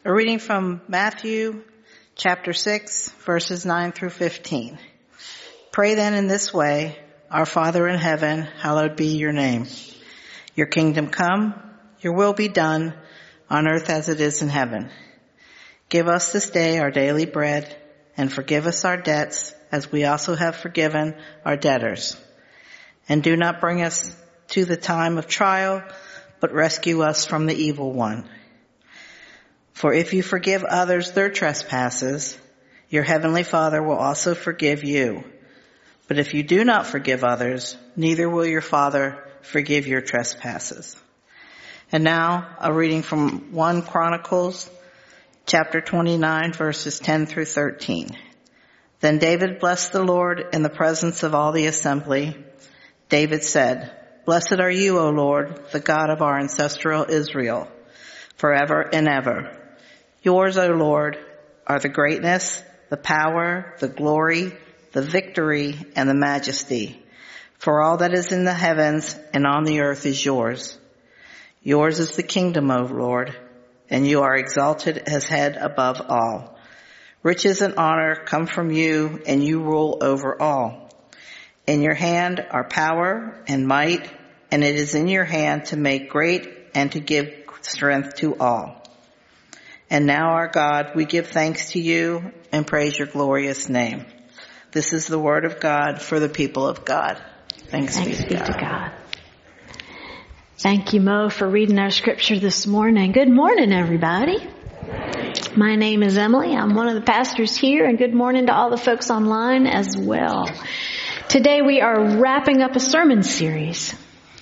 A reading from Matthew chapter 6, verses 9 through 15. Pray then in this way, Our Father in heaven, hallowed be your name. Your kingdom come, your will be done on earth as it is in heaven. Give us this day our daily bread, and forgive us our debts as we also have forgiven our debtors. And do not bring us to the time of trial, but rescue us from the evil one. For if you forgive others their trespasses, your heavenly Father will also forgive you. But if you do not forgive others, neither will your Father forgive your trespasses. And now a reading from 1 Chronicles chapter 29, verses 10 through 13. Then David blessed the Lord in the presence of all the assembly. David said, Blessed are you, O Lord, the God of our ancestral Israel, forever and ever. Yours, O Lord, are the greatness, the power, the glory, the victory, and the majesty. For all that is in the heavens and on the earth is yours. Yours is the kingdom, O Lord, and you are exalted as head above all. Riches and honor come from you, and you rule over all. In your hand are power and might, and it is in your hand to make great and to give strength to all. And now, our God, we give thanks to you and praise your glorious name. This is the word of God for the people of God. Thanks be to God. Thank you, Mo, for reading our scripture this morning. Good morning, everybody. My name is Emily. I'm one of the pastors here, and good morning to all the folks online as well. Today we are wrapping up a sermon series.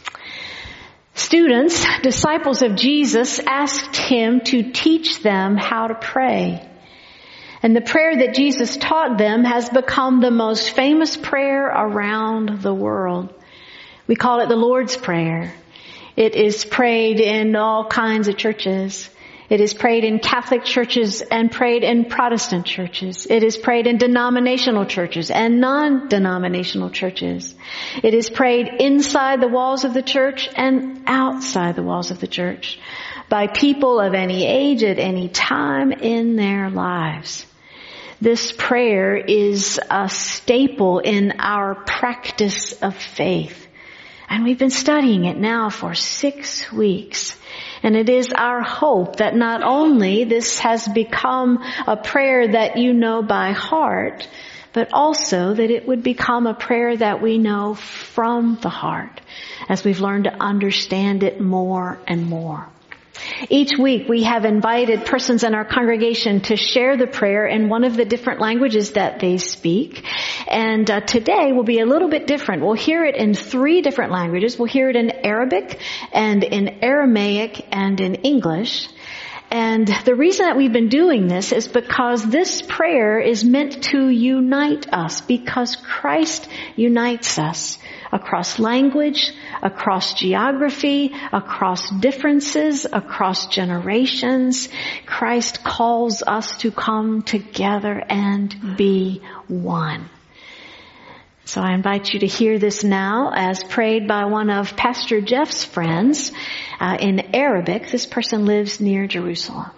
Students, disciples of Jesus, asked him to teach them how to pray. And the prayer that Jesus taught them has become the most famous prayer around the world. We call it the Lord's Prayer. It is prayed in all kinds of churches. It is prayed in Catholic churches and prayed in Protestant churches. It is prayed in denominational churches and non-denominational churches. It is prayed inside the walls of the church and outside the walls of the church by people of any age at any time in their lives. This prayer is a staple in our practice of faith. And we've been studying it now for 6 weeks. And it is our hope that not only this has become a prayer that you know by heart, but also that it would become a prayer that we know from the heart as we've learned to understand it more and more. Each week we have invited persons in our congregation to share the prayer in one of the different languages that they speak. And today will be a little bit different. We'll hear it in 3 different languages. We'll hear it in Arabic and in Aramaic and in English. And the reason that we've been doing this is because this prayer is meant to unite us, because Christ unites us across language, across geography, across differences, across generations. Christ calls us to come together and be one. So I invite you to hear this now as prayed by one of Pastor Jeff's friends in Arabic. This person lives near Jerusalem.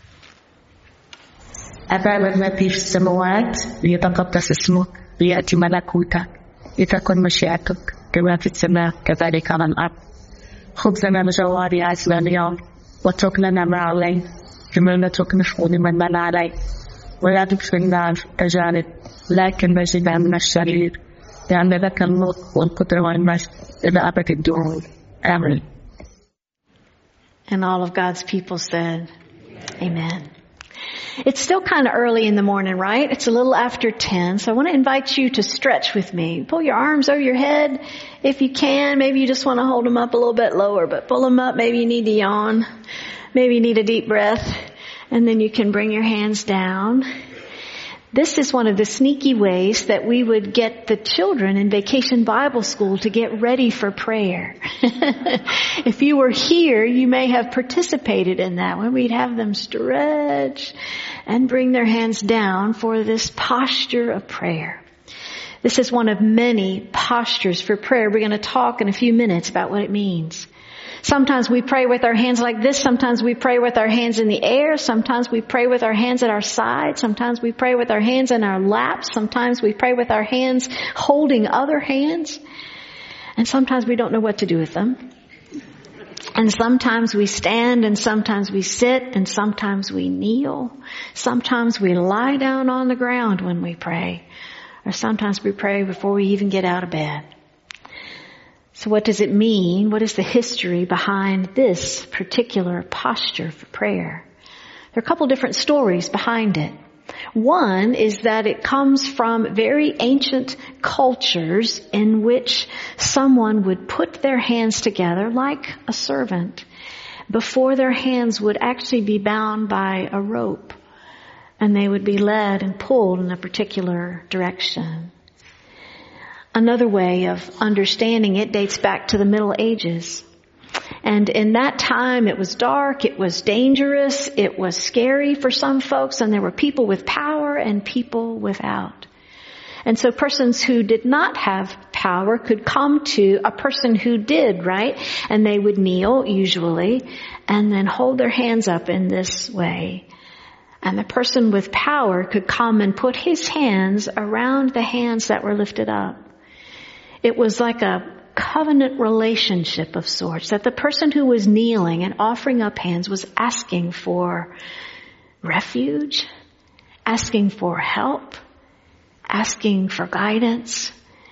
أبانا في السماوات ليتقدس اسمك ليأتي ملكوتك لتكن مشيئتك كما في السماء كذلك على الأرض خبزنا الجواري عزنا اليوم واترك لنا ما علينا كما نترك نحن لمن من علينا ولا تدخلنا في التجارب لكن نجنا من الشرير لأن لك الملك والقدرة والمجد إلى أبد الدهور. Amen. And all of God's people said, Amen. It's still kind of early in the morning, right? It's a little after 10. So I want to invite you to stretch with me. Pull your arms over your head if you can. Maybe you just want to hold them up a little bit lower, but pull them up. Maybe you need to yawn. Maybe you need a deep breath. And then you can bring your hands down. This is one of the sneaky ways that we would get the children in Vacation Bible School to get ready for prayer. If you were here, you may have participated in that when we'd have them stretch and bring their hands down for this posture of prayer. This is one of many postures for prayer. We're going to talk in a few minutes about what it means. Sometimes we pray with our hands like this. Sometimes we pray with our hands in the air. Sometimes we pray with our hands at our side. Sometimes we pray with our hands in our laps. Sometimes we pray with our hands holding other hands. And sometimes we don't know what to do with them. And sometimes we stand, and sometimes we sit, and sometimes we kneel. Sometimes we lie down on the ground when we pray. Or sometimes we pray before we even get out of bed. So what does it mean? What is the history behind this particular posture for prayer? There are a couple different stories behind it. One is that it comes from very ancient cultures in which someone would put their hands together like a servant before their hands would actually be bound by a rope, and they would be led and pulled in a particular direction. Another way of understanding it dates back to the Middle Ages. And in that time, it was dark, it was dangerous, it was scary for some folks, and there were people with power and people without. And so persons who did not have power could come to a person who did, right? And they would kneel, usually, and then hold their hands up in this way. And the person with power could come and put his hands around the hands that were lifted up. It was like a covenant relationship of sorts, that the person who was kneeling and offering up hands was asking for refuge, asking for help, asking for guidance,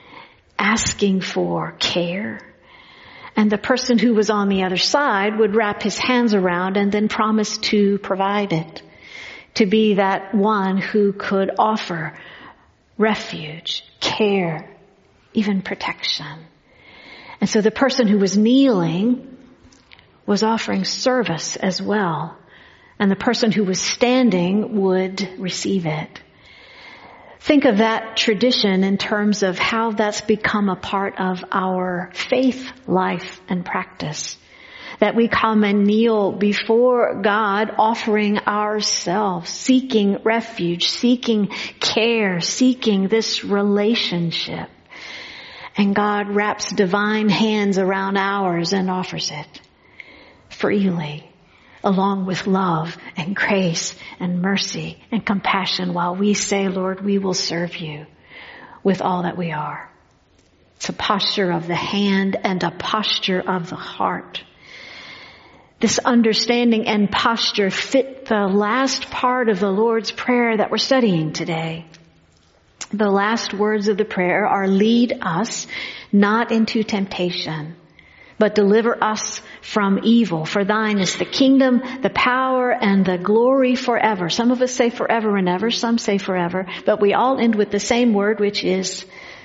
asking for care. And the person who was on the other side would wrap his hands around and then promise to provide it, to be that one who could offer refuge, care, even protection. And so the person who was kneeling was offering service as well. And the person who was standing would receive it. Think of that tradition in terms of how that's become a part of our faith life and practice. That we come and kneel before God, offering ourselves, seeking refuge, seeking care, seeking this relationship. And God wraps divine hands around ours and offers it freely, along with love and grace and mercy and compassion, while we say, Lord, we will serve you with all that we are. It's a posture of the hand and a posture of the heart. This understanding and posture fit the last part of the Lord's Prayer that we're studying today. The last words of the prayer are, lead us not into temptation, but deliver us from evil. For thine is the kingdom, the power, and the glory forever. Some of us say forever and ever, some say forever, but we all end with the same word, which is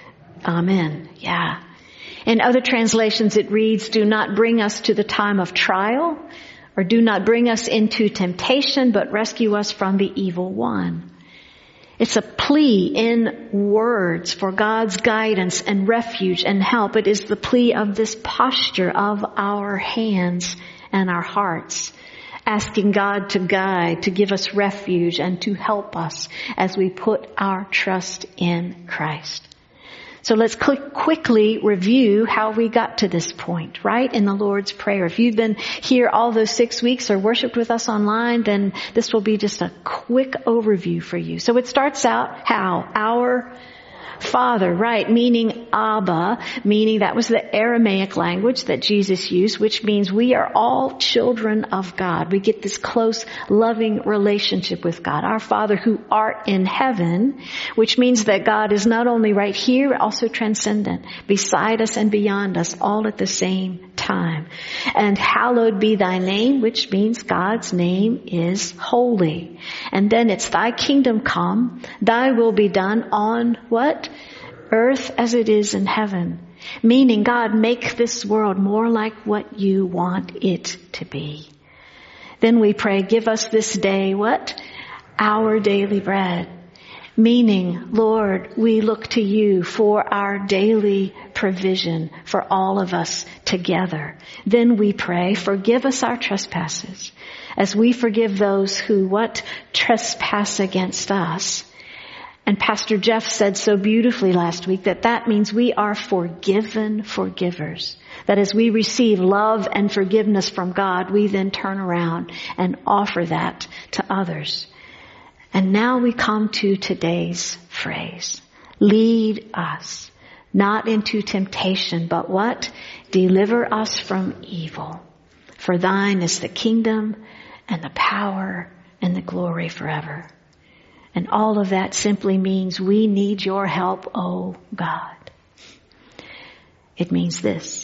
Amen. Yeah. In other translations it reads, do not bring us to the time of trial, or do not bring us into temptation, but rescue us from the evil one. It's a plea in words for God's guidance and refuge and help. It is the plea of this posture of our hands and our hearts, asking God to guide, to give us refuge, and to help us as we put our trust in Christ. So let's quickly review how we got to this point, right, in the Lord's Prayer. If you've been here all those 6 weeks or worshiped with us online, then this will be just a quick overview for you. So it starts out how? Our Father, right, meaning Abba, meaning that was the Aramaic language that Jesus used, which means we are all children of God. We get this close, loving relationship with God. Our Father who art in heaven, which means that God is not only right here, also transcendent, beside us and beyond us, all at the same time. And hallowed be thy name, which means God's name is holy. And then it's thy kingdom come, thy will be done on what? Earth as it is in heaven. Meaning, God, make this world more like what you want it to be. Then we pray, give us this day what? Our daily bread. Meaning, Lord, we look to you for our daily provision for all of us together. Then we pray, forgive us our trespasses as we forgive those who what? Trespass against us. And Pastor Jeff said so beautifully last week that means we are forgiven forgivers. That as we receive love and forgiveness from God, we then turn around and offer that to others. And now we come to today's phrase. Lead us, not into temptation, but what? Deliver us from evil. For thine is the kingdom and the power and the glory forever. And all of that simply means we need your help, oh God. It means this.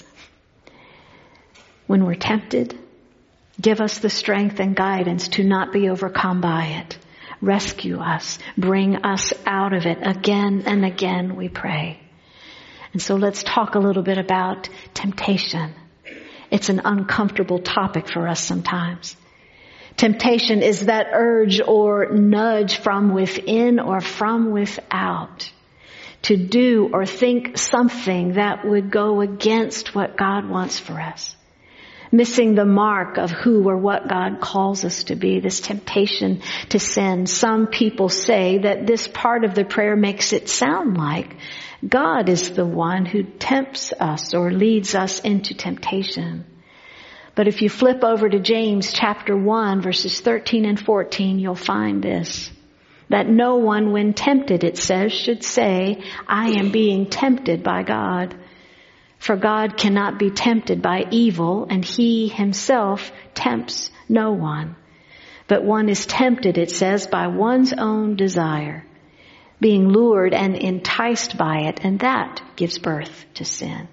When we're tempted, give us the strength and guidance to not be overcome by it. Rescue us. Bring us out of it. Again and again we pray. And so let's talk a little bit about temptation. It's an uncomfortable topic for us sometimes. Temptation is that urge or nudge from within or from without to do or think something that would go against what God wants for us. Missing the mark of who or what God calls us to be, this temptation to sin. Some people say that this part of the prayer makes it sound like God is the one who tempts us or leads us into temptation. But if you flip over to James chapter 1, verses 13 and 14, you'll find this. That no one, when tempted, it says, should say, I am being tempted by God. For God cannot be tempted by evil, and he himself tempts no one. But one is tempted, it says, by one's own desire, being lured and enticed by it, and that gives birth to sin.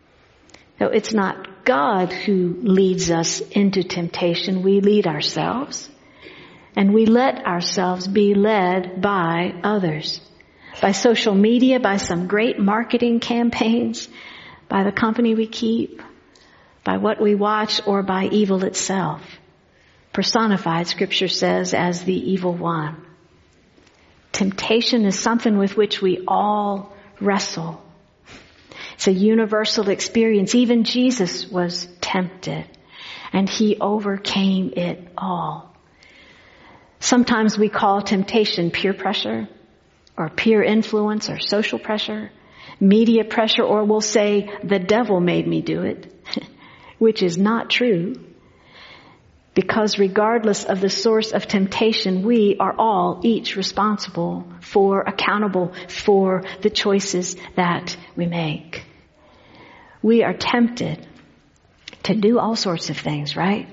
So it's not God who leads us into temptation. We lead ourselves, and we let ourselves be led by others. By social media, by some great marketing campaigns, by the company we keep, by what we watch, or by evil itself. Personified, Scripture says, as the evil one. Temptation is something with which we all wrestle. It's a universal experience. Even Jesus was tempted, and he overcame it all. Sometimes we call temptation peer pressure, or peer influence, or social pressure, media pressure, or we'll say, the devil made me do it, which is not true. Because regardless of the source of temptation, we are all each responsible for, accountable for the choices that we make. We are tempted to do all sorts of things, right?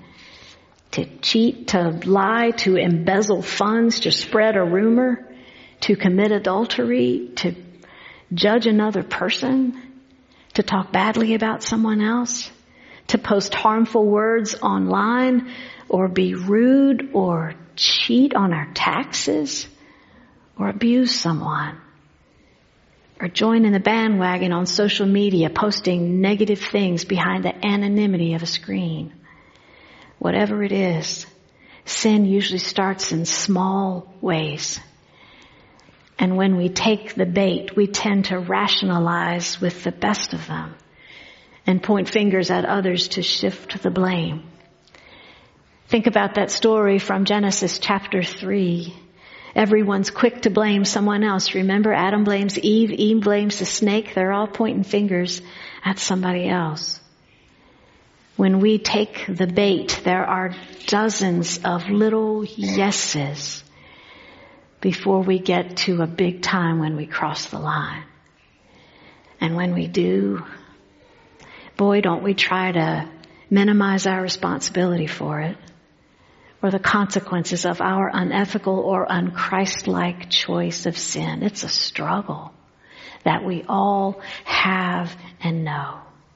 To cheat, to lie, to embezzle funds, to spread a rumor, to commit adultery, to judge another person, to talk badly about someone else, to post harmful words online, or be rude, or cheat on our taxes, or abuse someone, or join in the bandwagon on social media, posting negative things behind the anonymity of a screen. Whatever it is, sin usually starts in small ways. And when we take the bait, we tend to rationalize with the best of them and point fingers at others to shift the blame. Think about that story from Genesis chapter 3. Everyone's quick to blame someone else. Remember, Adam blames Eve, Eve blames the snake. They're all pointing fingers at somebody else. When we take the bait, there are dozens of little yeses before we get to a big time when we cross the line. And when we do, boy, don't we try to minimize our responsibility for it or the consequences of our unethical or unchristlike choice of sin. It's a struggle that we all have and know.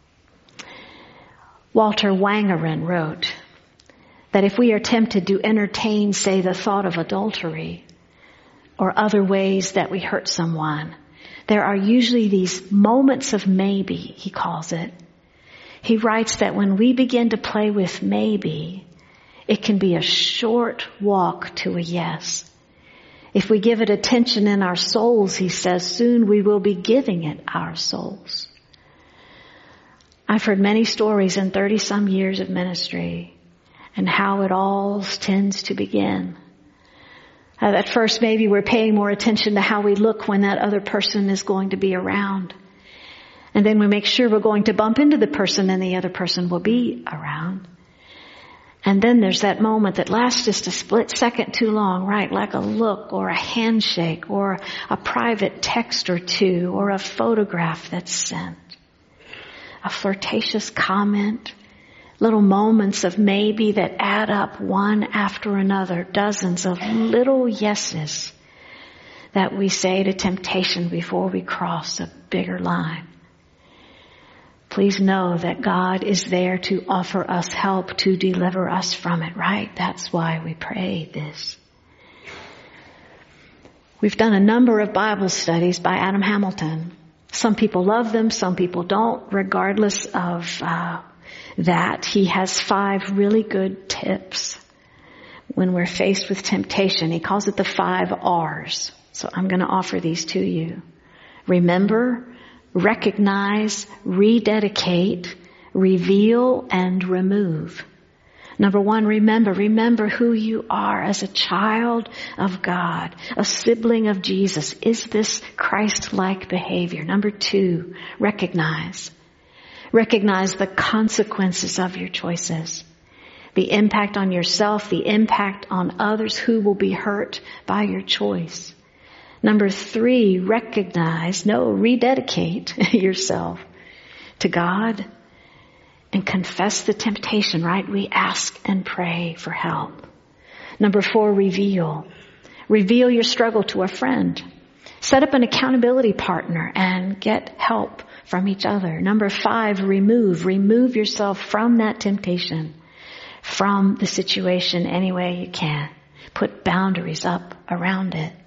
Walter Wangerin wrote that if we are tempted to entertain, say, the thought of adultery or other ways that we hurt someone, there are usually these moments of maybe, he calls it. He writes that when we begin to play with maybe, it can be a short walk to a yes. If we give it attention in our souls, he says, soon we will be giving it our souls. I've heard many stories in 30-some years of ministry and how it all tends to begin. At first, maybe we're paying more attention to how we look when that other person is going to be around. And then we make sure we're going to bump into the person and the other person will be around. And then there's that moment that lasts just a split second too long, right? Like a look or a handshake or a private text or two or a photograph that's sent. A flirtatious comment. Little moments of maybe that add up one after another. Dozens of little yeses that we say to temptation before we cross a bigger line. Please know that God is there to offer us help, to deliver us from it, right? That's why we pray this. We've done a number of Bible studies by Adam Hamilton. Some people love them, some people don't. Regardless of that, he has 5 really good tips when we're faced with temptation. He calls it the 5 R's. So I'm going to offer these to you. Remember, recognize, rededicate, reveal, and remove. Number 1, remember who you are as a child of God, a sibling of Jesus. Is this Christ-like behavior? Number 2, recognize. Recognize the consequences of your choices. The impact on yourself, the impact on others who will be hurt by your choice. Number 3, rededicate yourself to God and confess the temptation, right? We ask and pray for help. Number 4, reveal. Reveal your struggle to a friend. Set up an accountability partner and get help from each other. Number 5, remove. Remove yourself from that temptation, from the situation any way you can. Put boundaries up around it.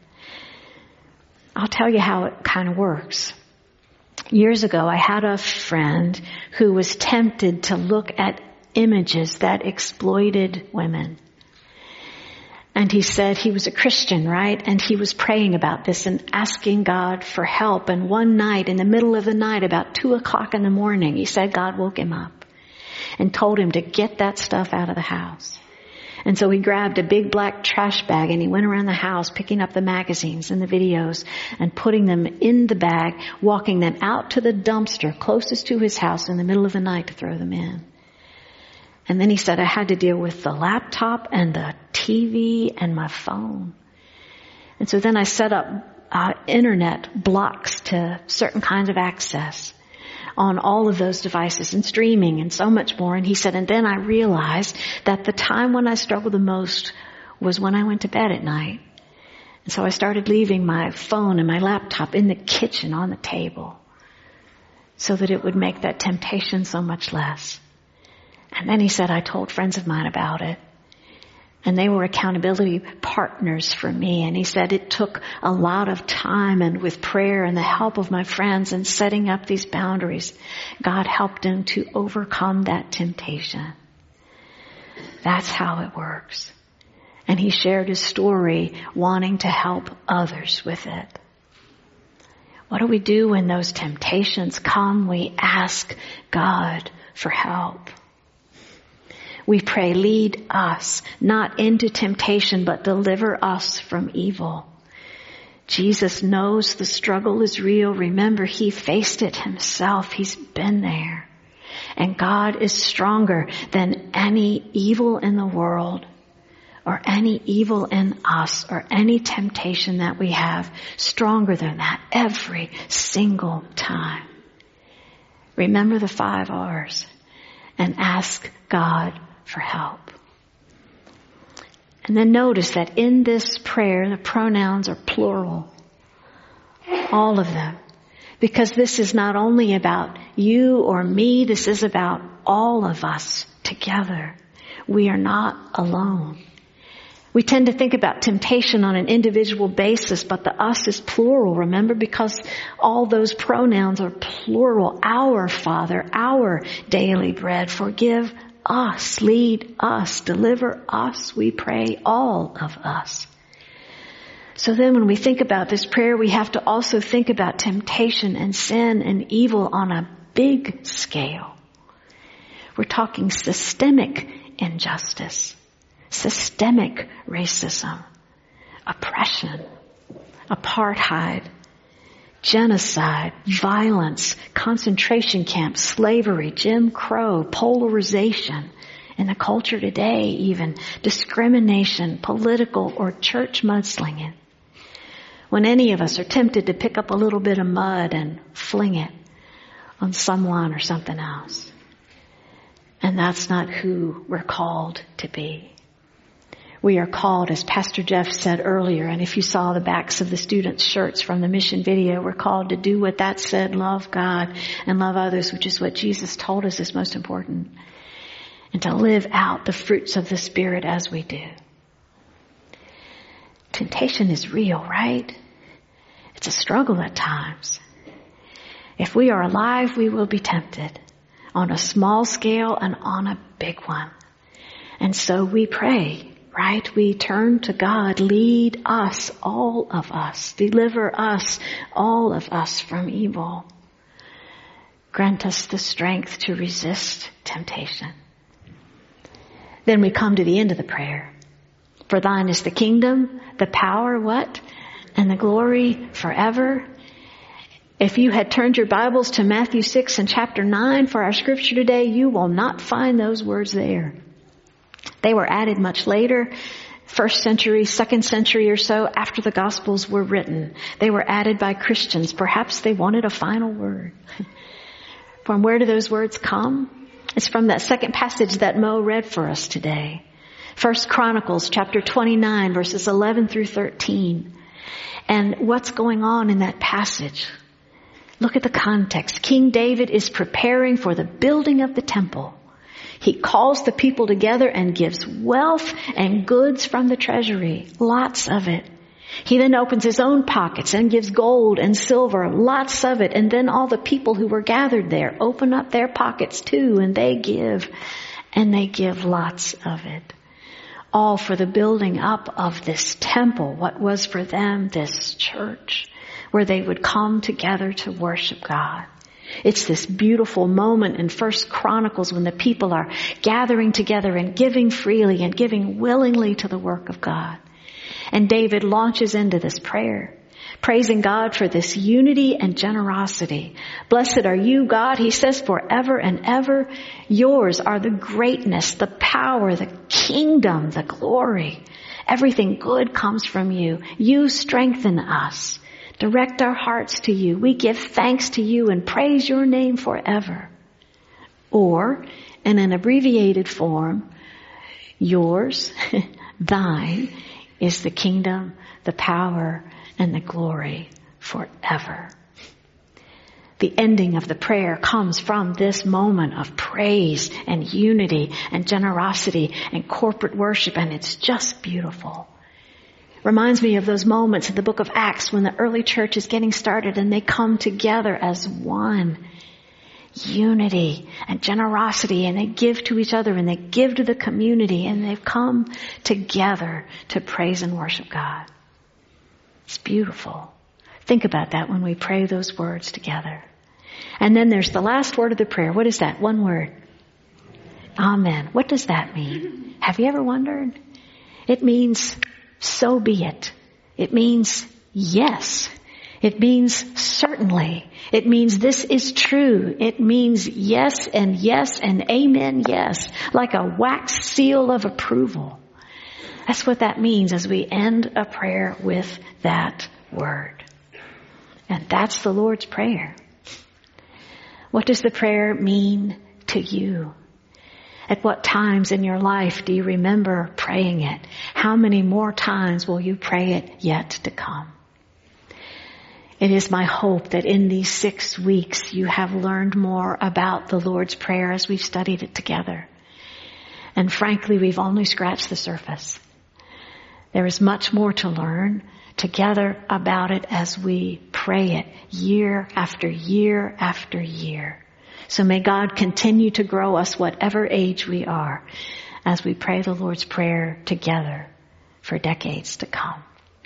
I'll tell you how it kind of works. Years ago, I had a friend who was tempted to look at images that exploited women. And he said he was a Christian, right? And he was praying about this and asking God for help. And one night, in the middle of the night, about 2:00 in the morning, he said God woke him up and told him to get that stuff out of the house. And so he grabbed a big black trash bag and he went around the house picking up the magazines and the videos and putting them in the bag, walking them out to the dumpster closest to his house in the middle of the night to throw them in. And then he said, I had to deal with the laptop and the TV and my phone. And so then I set up internet blocks to certain kinds of access on all of those devices and streaming and so much more. And he said, and then I realized that the time when I struggled the most was when I went to bed at night. And so I started leaving my phone and my laptop in the kitchen on the table so that it would make that temptation so much less. And then he said, I told friends of mine about it. And they were accountability partners for me. And he said it took a lot of time, and with prayer and the help of my friends and setting up these boundaries, God helped him to overcome that temptation. That's how it works. And he shared his story wanting to help others with it. What do we do when those temptations come? We ask God for help. We pray, lead us, not into temptation, but deliver us from evil. Jesus knows the struggle is real. Remember, he faced it himself. He's been there. And God is stronger than any evil in the world or any evil in us or any temptation that we have. Stronger than that every single time. Remember the 5 R's and ask God for help. And then notice that in this prayer, the pronouns are plural. All of them. Because this is not only about you or me, this is about all of us together. We are not alone. We tend to think about temptation on an individual basis, but the us is plural, remember? Because all those pronouns are plural. Our Father, our daily bread, forgive us, lead us, deliver us, we pray, all of us. So then when we think about this prayer, we have to also think about temptation and sin and evil on a big scale. We're talking systemic injustice, systemic racism, oppression, apartheid, genocide, violence, concentration camps, slavery, Jim Crow, polarization, in the culture today even, discrimination, political or church mudslinging. When any of us are tempted to pick up a little bit of mud and fling it on someone or something else. And that's not who we're called to be. We are called, as Pastor Jeff said earlier, and if you saw the backs of the students' shirts from the mission video, we're called to do what that said, love God and love others, which is what Jesus told us is most important. And to live out the fruits of the Spirit as we do. Temptation is real, right? It's a struggle at times. If we are alive, we will be tempted on a small scale and on a big one. And so we pray, right? We turn to God, lead us, all of us, deliver us, all of us from evil. Grant us the strength to resist temptation. Then we come to the end of the prayer. For thine is the kingdom, the power, what? And the glory forever. If you had turned your Bibles to Matthew 6 and chapter 9 for our scripture today, you will not find those words there. They were added much later, 1st century, 2nd century or so after the Gospels were written. They were added by Christians. Perhaps they wanted a final word. From where do those words come? It's from that second passage that Mo read for us today. 1 Chronicles chapter 29 verses 11 through 13. And what's going on in that passage? Look at the context. King David is preparing for the building of the temple. He calls the people together and gives wealth and goods from the treasury. Lots of it. He then opens his own pockets and gives gold and silver, lots of it. And then all the people who were gathered there open up their pockets too, and they give lots of it. All for the building up of this temple, what was for them this church, where they would come together to worship God. It's this beautiful moment in 1 Chronicles when the people are gathering together and giving freely and giving willingly to the work of God. And David launches into this prayer, praising God for this unity and generosity. Blessed are you, God, he says, forever and ever. Yours are the greatness, the power, the kingdom, the glory. Everything good comes from you. You strengthen us. Direct our hearts to you. We give thanks to you and praise your name forever. Or, in an abbreviated form, yours, thine, is the kingdom, the power, and the glory forever. The ending of the prayer comes from this moment of praise and unity and generosity and corporate worship, and it's just beautiful. Reminds me of those moments in the book of Acts when the early church is getting started and they come together as one. Unity and generosity, and they give to each other and they give to the community, and they've come together to praise and worship God. It's beautiful. Think about that when we pray those words together. And then there's the last word of the prayer. What is that? One word. Amen. What does that mean? Have you ever wondered? It means so be it. It means yes. It means certainly. It means this is true. It means yes and amen yes. Like a wax seal of approval. That's what that means as we end a prayer with that word. And that's the Lord's Prayer. What does the prayer mean to you? At what times in your life do you remember praying it? How many more times will you pray it yet to come? It is my hope that in these 6 weeks you have learned more about the Lord's Prayer as we've studied it together. And frankly, we've only scratched the surface. There is much more to learn together about it as we pray it year after year after year. So may God continue to grow us whatever age we are as we pray the Lord's Prayer together for decades to come.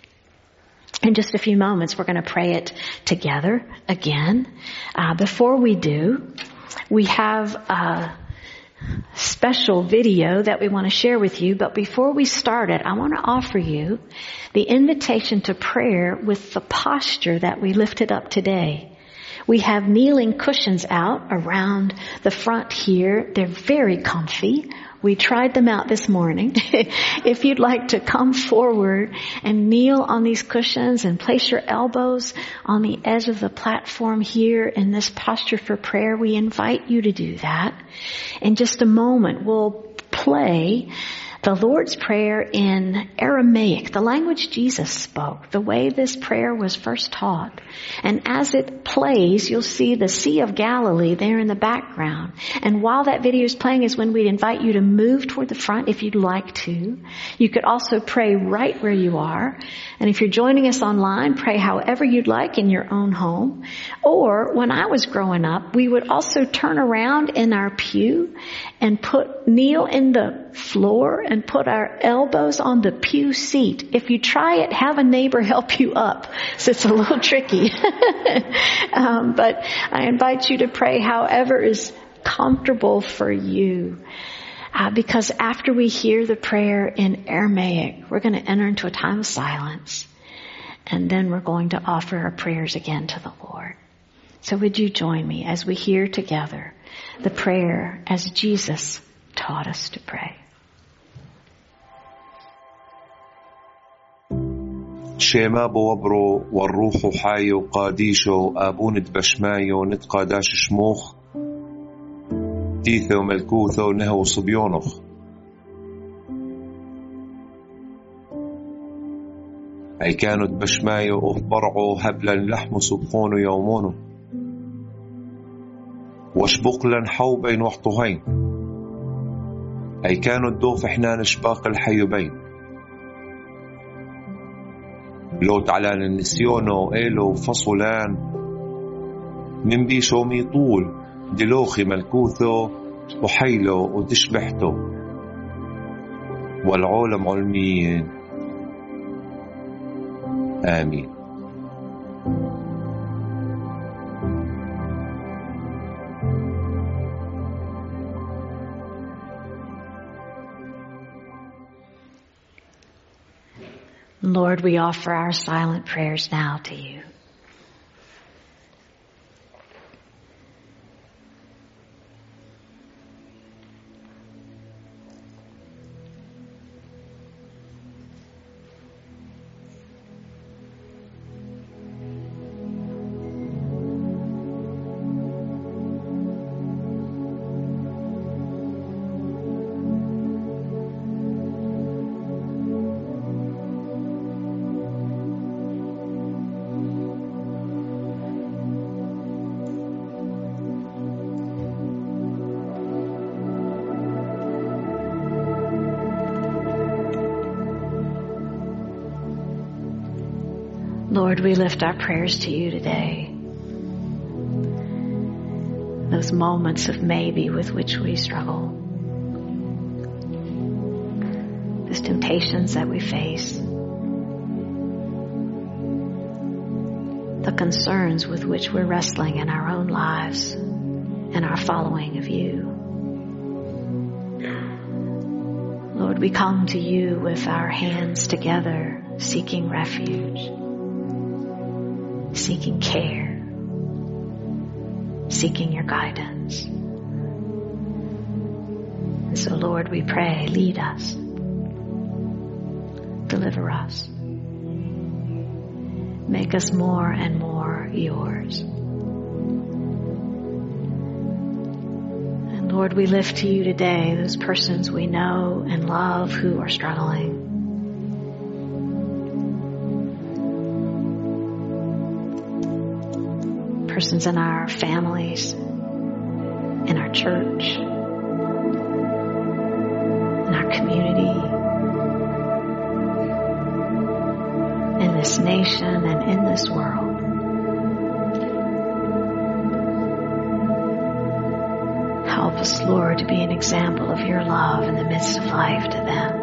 In just a few moments, we're going to pray it together again. Before we do, we have special video that we want to share with you. But before we start it, I want to offer you the invitation to prayer with the posture that we lifted up today. We have kneeling cushions out around the front here. They're very comfy. We tried them out this morning. If you'd like to come forward and kneel on these cushions and place your elbows on the edge of the platform here in this posture for prayer, we invite you to do that. In just a moment, we'll play the Lord's Prayer in Aramaic, the language Jesus spoke, the way this prayer was first taught. And as it plays, you'll see the Sea of Galilee there in the background. And while that video is playing is when we'd invite you to move toward the front if you'd like to. You could also pray right where you are. And if you're joining us online, pray however you'd like in your own home. Or when I was growing up, we would also turn around in our pew and kneel in the floor and put our elbows on the pew seat. If you try it, have a neighbor help you up. So it's a little tricky. But I invite you to pray however is comfortable for you. Because after we hear the prayer in Aramaic, we're going to enter into a time of silence. And then we're going to offer our prayers again to the Lord. So would you join me as we hear together the prayer as Jesus taught us to pray? شيما بوبرو والروح حايو قاديشو آبون دبشمايو نتقاداش شموخ تيثو ملكوثو نهو صبيونخ أي كانوا دبشمايو أهبرعو هبلا لحم سبقونو يومونو وشبقلا حوبين وحطهين أي كانوا الدوف حنان شباق الحيوبين لو تعلان النسيونو إيلو فصلان من بيشو ميطول دلوخي ملكوثو وحيلو وتشبحتو والعالم علميين آمين. Lord, we offer our silent prayers now to you. Lord, we lift our prayers to you today. Those moments of maybe with which we struggle. Those temptations that we face. The concerns with which we're wrestling in our own lives and our following of you. Lord, we come to you with our hands together, seeking refuge. Seeking care, seeking your guidance. And so, Lord, we pray, lead us, deliver us, make us more and more yours. And Lord, we lift to you today those persons we know and love who are struggling. Persons in our families, in our church, in our community, in this nation and in this world. Help us, Lord, to be an example of your love in the midst of life to them.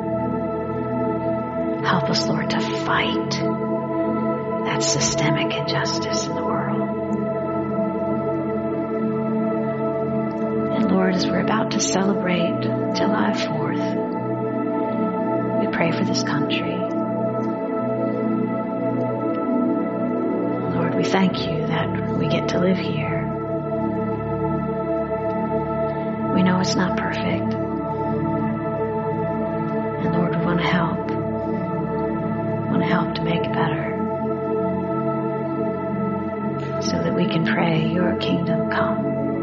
Help us, Lord, to fight that systemic injustice in the world. Lord, as we're about to celebrate July 4th, we pray for this country. Lord, we thank you that we get to live here. We know it's not perfect. And Lord, we want to help. We want to help to make it better. So that we can pray, your kingdom come.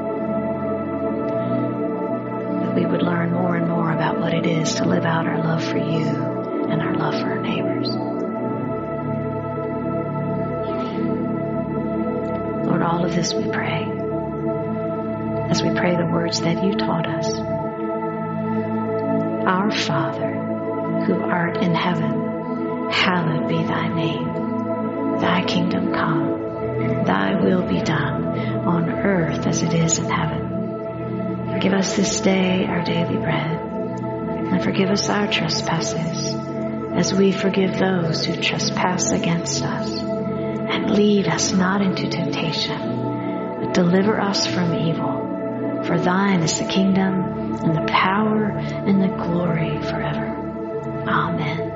That we would learn more and more about what it is to live out our love for you and our love for our neighbors. Lord, all of this we pray as we pray the words that you taught us. Our Father, who art in heaven, hallowed be thy name. Thy kingdom come. Thy will be done on earth as it is in heaven. Give us this day our daily bread, and forgive us our trespasses, as we forgive those who trespass against us. And lead us not into temptation, but deliver us from evil. For thine is the kingdom, and the power, and the glory forever. Amen.